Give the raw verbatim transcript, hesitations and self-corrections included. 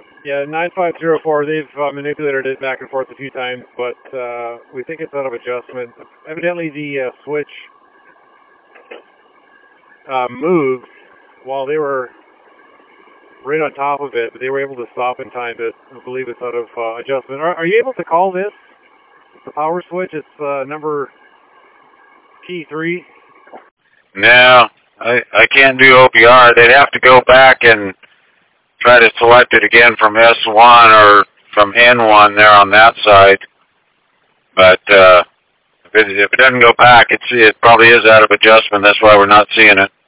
Yeah, nine five zero four, they've uh, manipulated it back and forth a few times, but uh, we think it's out of adjustment. Evidently the uh, switch uh, moved while they were right on top of it, but they were able to stop in time to I believe it's out of uh, adjustment. Are, are you able to call this the power switch? It's uh, number P three. No, I, I can't do O P R. They'd have to go back and try to select it again from S one or from N one there on that side. But uh, if, it, if it doesn't go back, it's, it probably is out of adjustment. That's why we're not seeing it.